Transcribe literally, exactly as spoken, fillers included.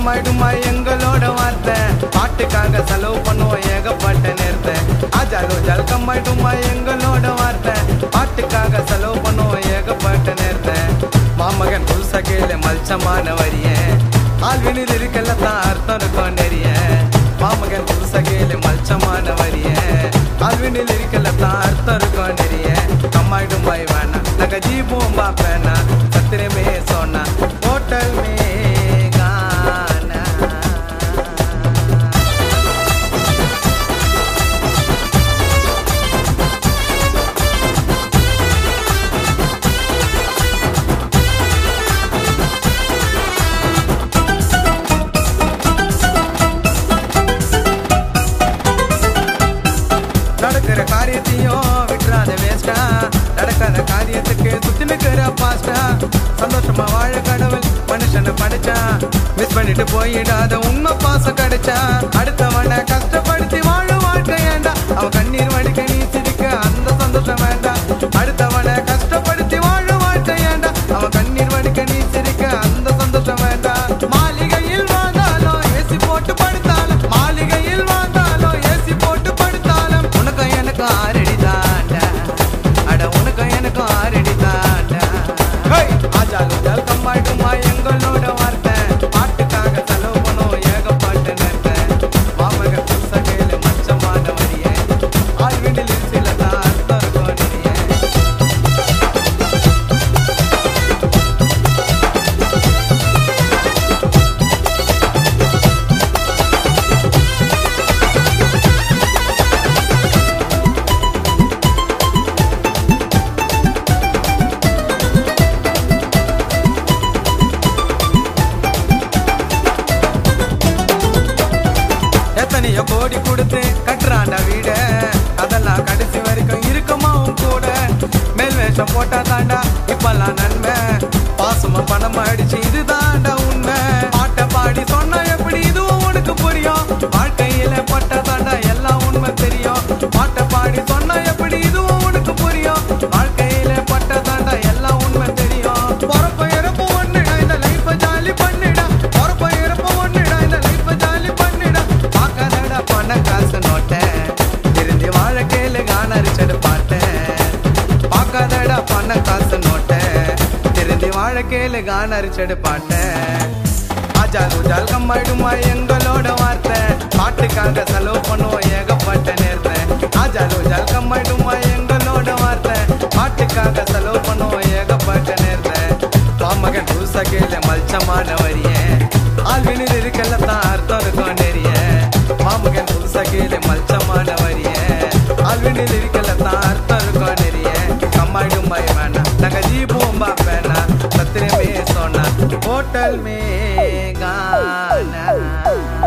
கம்மாயிடுமா எங்களோட வார்த்தை பாட்டுக்காக செலவு பண்ணுவோம் ஏகப்பட்ட நேரத்தை ஆஜாலோ ஜால் கம்மாயிடுமா எங்களோட வார்த்தை பாட்டுக்காக செலவு பண்ணுவோம் ஏகப்பட்ட நேரத்தை மாமகன் புதுசா கேளு மல்சமான வரிய ஆழ்வினில் இருக்கல தான் அர்த்தம் இருக்கும் நிறைய மாமகன் புதுசா கேளு மல்சமான வரிய ஆழ்வினில் இருக்கல தான் அர்த்தம் இருக்கும் நிறைய கம்மாயிடுமாய் வேணா நாங்க ஜீபும் பாப்பேனா சத்திரமே சொன்னா ஹோட்டல் மே நடக்கிற காரியத்தையும் விட்டுறாத வேஸ்டா நடக்காத காரியத்துக்கு சுத்தி நிக்கிற பாஸ்டா சந்தோஷமா வாழ கடவுள் மனுஷனை படைச்சா மிஸ் பண்ணிட்டு போயிடாத உண்மை பாசம் கிடைச்சா அடுத்தவனை கஷ்டப்படுத்தி வாழ வாழ்க்கை ஏண்டா அவன் கண்ணீர் வடிக்க நீ சிரிக்க அந்த சந்தோஷம் வேண்டாம் அடுத்தவனை கஷ்டப்படுத்தி வாழ வாழ்க்கை ஏண்டா அவன் கண்ணீர் வடிக்க நீ சிரிக்க அந்த சந்தோஷம் வேண்டாம் மாளிகையில் வாழ்ந்தாலும் ஏசி போட்டு படுத்தாலும் மாளிகையில் வாழ்ந்தாலும் ஏசி போட்டு படுத்தாலும் எனக்கு ஆரடி தாண்டா அட உனக்கு எனக்கு ஆரடி தாண்டா ஆஜாலு ஜால் கம்மாயிடுமா எங்களோட வார்த்தை பாட்டுக்காக செலவு பண்ணும் ஏகப்பட்ட நேரத்தை மாமக புதுசா கேளு மச்சமான வரிய ஆழ்வினில் சில தான் அர்த்தம் இருக்கும் நிறைய எத்தனையோ கோடி கொடுத்து கட்டுறாண்டா வீட அதெல்லாம் கடைசி வரைக்கும் இருக்குமாவும் கூட மேல் வேஷம் போட்டா தாண்டா இப்பெல்லாம் நன்மை பாசமா பணம் அடிச்சு இது தாண்டா உண்மை பாட்டை பாடி சொன்னா எப்படி இதுவும் உனக்கு புரியும் வாழ்க்கையில பட்ட தாண்டா எல்லாம் உண்மை தெரியும் பாட்டை பாடி சொன்னா எப்படி இதுவும் உனக்கு புரியும் வாழ்க்கையில பட்ட தாண்டா எல்லாம் உண்மை தெரியும் பொறப்ப இறப்பு ஒண்ணுடா இந்த லைஃப ஜாலி பண்ணிடா பொறப்ப இறப்பு ஒண்ணுடா இந்த லைஃப ஜாலி பண்ணிடா பாக்காதடா பண காசு நோட்ட திருந்தி வாழ கேளு காணரிச்சடு பாட்டேன் பாக்காதடா பண காசு நோட்ட திருந்தி வாழ கேளு காணரிச்சடு பாட்டேன் ஆஜாலு ஜால் கம்மாயிடுமா எங்களோட வார்த்தை பாட்டுக்காக செலவு பண்ணுவோம் ஏகப்பட்ட நேரத்தை ஆஜாலு ஜால் கம்மாயிடுமா எங்களோட வார்த்தை பாட்டுக்காக செலவு பண்ணுவோம் ஏகப்பட்ட நேரத்தை மாமகன் புதுசா கேளு மல்சமான வரிய ஆழ்வினில் இருக்கல தான் அர்த்தம் இருக்கும் நிறைய மாமகன் புதுசா கேளு மல்சமான வரிய ஆழ்வினில் இருக்கல தான் அர்த்தம் இருக்கும் நிறைய கம்மாயிடுமாய் வேணா நாங்க ஜீபும் பாப்பேனா சத்திரமே சொன்னா ஹோட்டல் மே கானா